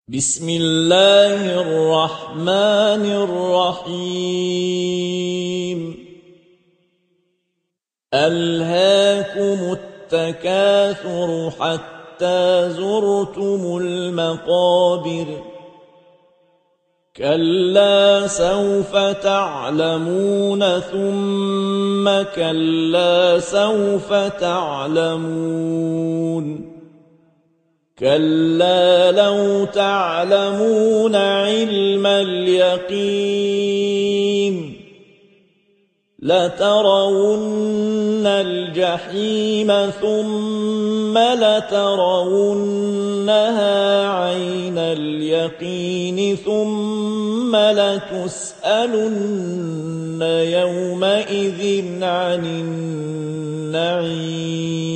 بسم الله الرحمن الرحيم ألهاكم التكاثر حتى زرتم المقابر كلا سوف تعلمون ثم كلا سوف تعلمون كلا لو تعلمون علم اليقين لترون الجحيم ثم لترونها عين اليقين ثم لتسألن يومئذ عن النعيم